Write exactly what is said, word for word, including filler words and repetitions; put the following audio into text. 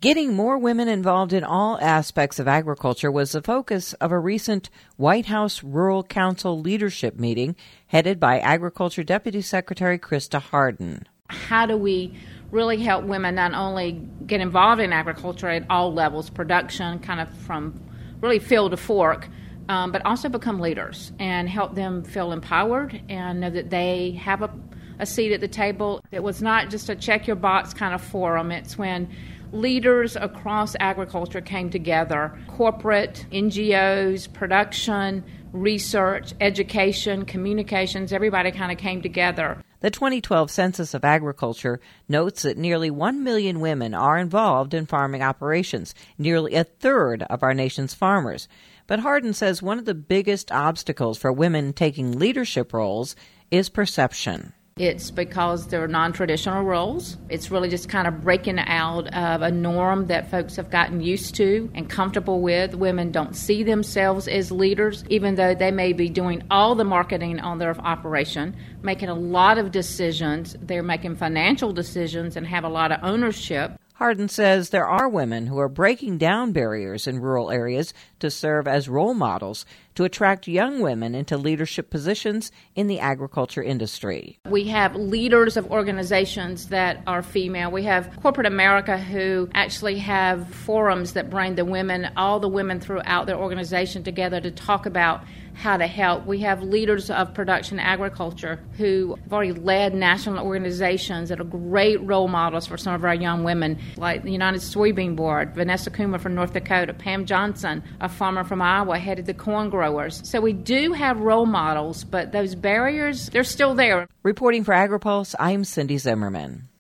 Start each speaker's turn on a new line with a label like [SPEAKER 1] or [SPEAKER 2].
[SPEAKER 1] Getting more women involved in all aspects of agriculture was the focus of a recent White House Rural Council leadership meeting headed by Agriculture Deputy Secretary Krista Hardin.
[SPEAKER 2] How do we really help women not only get involved in agriculture at all levels, production, kind of from really field to fork, um, but also become leaders and help them feel empowered and know that they have a, a seat at the table. It was not just a check-your-box kind of forum. It's when leaders across agriculture came together, corporate, N G Os, production, research, education, communications, everybody kind of came together.
[SPEAKER 1] The twenty twelve Census of Agriculture notes that nearly one million women are involved in farming operations, nearly a third of our nation's farmers. But Hardin says one of the biggest obstacles for women taking leadership roles is perception.
[SPEAKER 2] It's because they're non-traditional roles. It's really just kind of breaking out of a norm that folks have gotten used to and comfortable with. Women don't see themselves as leaders, even though they may be doing all the marketing on their operation, making a lot of decisions. They're making financial decisions and have a lot of ownership.
[SPEAKER 1] Hardin says there are women who are breaking down barriers in rural areas to serve as role models to attract young women into leadership positions in the agriculture industry.
[SPEAKER 2] We have leaders of organizations that are female. We have corporate America who actually have forums that bring the women, all the women throughout their organization together to talk about how to help. We have leaders of production agriculture who have already led national organizations that are great role models for some of our young women, like the United Soybean Board. Vanessa Coomer from North Dakota, Pam Johnson, a farmer from Iowa, headed the corn growers. So we do have role models, but those barriers, they're still there.
[SPEAKER 1] Reporting for AgriPulse, I'm Cindy Zimmerman.